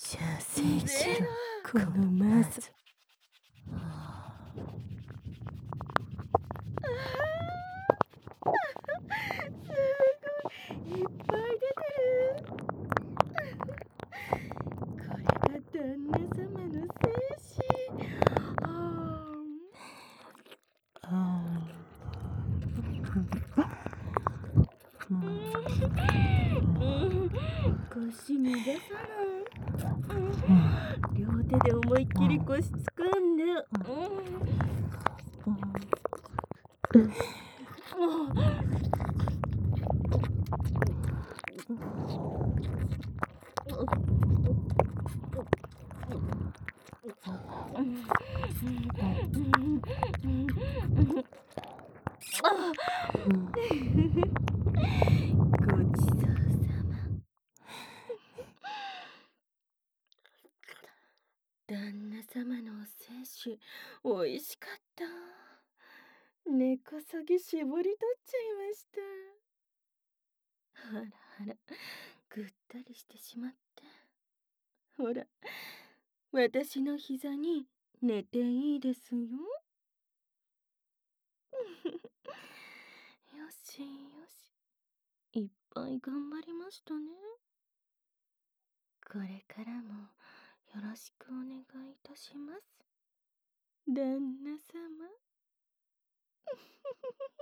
射精しろ、こゼロ。 のマズ。 すごい、いっぱい出てる。これが旦那様の精子。腰逃がさない。両手で思いっきり腰掴んで。ごちそうさま。旦那様のお精子、おいしかった。根こそぎ絞り取っちゃいました。あらあら、ぐったりしてしまって。ほら、私の膝に寝ていいですよ。よしよし、いっぱい頑張りましたね。これからもよろしくお願いいたします。旦那様。